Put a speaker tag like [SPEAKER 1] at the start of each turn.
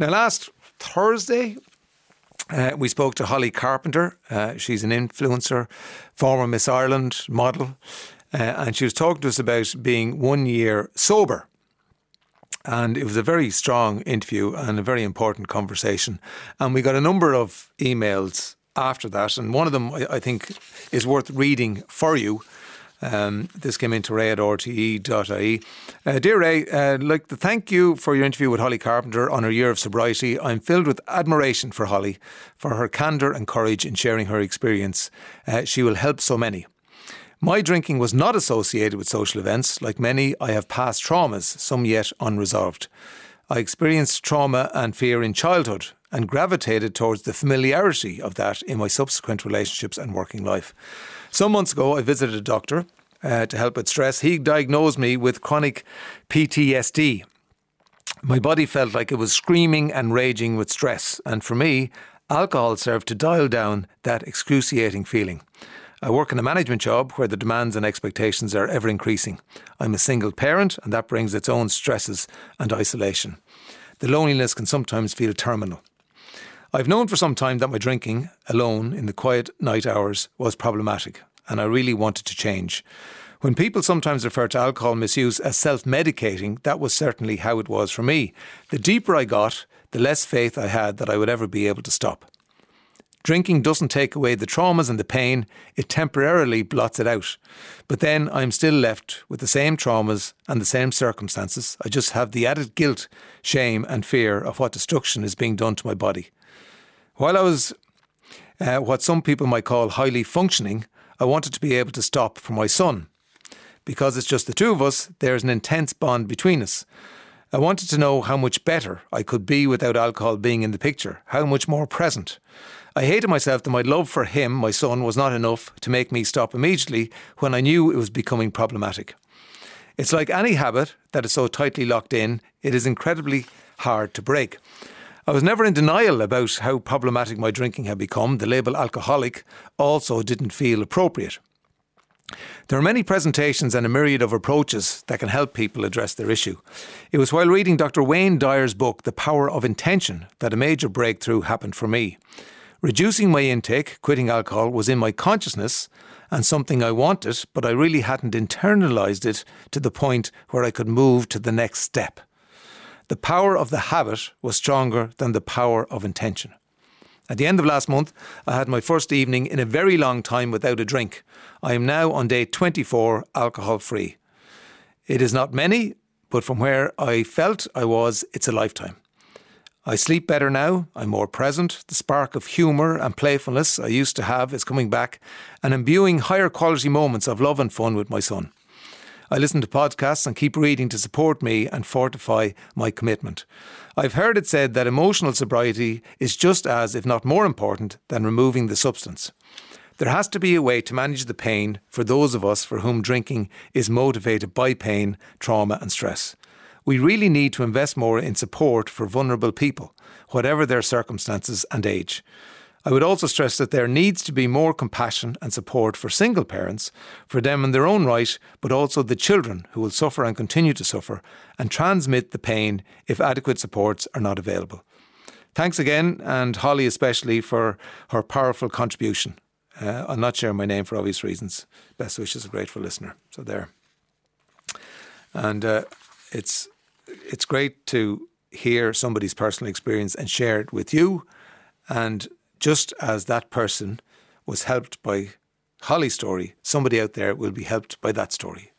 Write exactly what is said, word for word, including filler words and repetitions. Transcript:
[SPEAKER 1] Now, last Thursday, uh, we spoke to Holly Carpenter. Uh, she's an influencer, former Miss Ireland model, uh, and she was talking to us about being one year sober. And it was a very strong interview and a very important conversation. And we got a number of emails after that. And one of them, I, I think, is worth reading for you. Um, this came into ray at r t e dot i e. Uh, Dear Ray, uh, I'd like to thank you for your interview with Holly Carpenter on her year of sobriety. I'm filled with admiration for Holly, for her candour and courage in sharing her experience. Uh, she will help so many. My drinking was not associated with social events. Like many, I have past traumas, some yet unresolved. I experienced trauma and fear in childhood and gravitated towards the familiarity of that in my subsequent relationships and working life. Some months ago, I visited a doctor uh, to help with stress. He diagnosed me with chronic P T S D. My body felt like it was screaming and raging with stress. And for me, alcohol served to dial down that excruciating feeling. I work in a management job where the demands and expectations are ever increasing. I'm a single parent, and that brings its own stresses and isolation. The loneliness can sometimes feel terminal. I've known for some time that my drinking alone in the quiet night hours was problematic, and I really wanted to change. When people sometimes refer to alcohol misuse as self-medicating, that was certainly how it was for me. The deeper I got, the less faith I had that I would ever be able to stop. Drinking doesn't take away the traumas and the pain, it temporarily blots it out. But then I'm still left with the same traumas and the same circumstances. I just have the added guilt, shame and fear of what destruction is being done to my body. While I was uh, what some people might call highly functioning, I wanted to be able to stop for my son. Because it's just the two of us, there's an intense bond between us. I wanted to know how much better I could be without alcohol being in the picture, how much more present. I hated myself that my love for him, my son, was not enough to make me stop immediately when I knew it was becoming problematic. It's like any habit that is so tightly locked in, it is incredibly hard to break. I was never in denial about how problematic my drinking had become. The label alcoholic also didn't feel appropriate. There are many presentations and a myriad of approaches that can help people address their issue. It was while reading Doctor Wayne Dyer's book, The Power of Intention, that a major breakthrough happened for me. Reducing my intake, quitting alcohol, was in my consciousness and something I wanted, but I really hadn't internalised it to the point where I could move to the next step. The power of the habit was stronger than the power of intention. At the end of last month, I had my first evening in a very long time without a drink. I am now on day twenty-four, alcohol-free. It is not many, but from where I felt I was, it's a lifetime. I sleep better now, I'm more present, the spark of humour and playfulness I used to have is coming back, and imbuing higher quality moments of love and fun with my son. I listen to podcasts and keep reading to support me and fortify my commitment. I've heard it said that emotional sobriety is just as, if not more important, than removing the substance. There has to be a way to manage the pain for those of us for whom drinking is motivated by pain, trauma and stress. We really need to invest more in support for vulnerable people, whatever their circumstances and age. I would also stress that there needs to be more compassion and support for single parents, for them in their own right, but also the children who will suffer and continue to suffer and transmit the pain if adequate supports are not available. Thanks again, and Holly especially, for her powerful contribution. Uh, I'll not share my name for obvious reasons. Best wishes, a grateful listener. So there. And uh, it's it's great to hear somebody's personal experience and share it with you. And just as that person was helped by Holly's story, somebody out there will be helped by that story.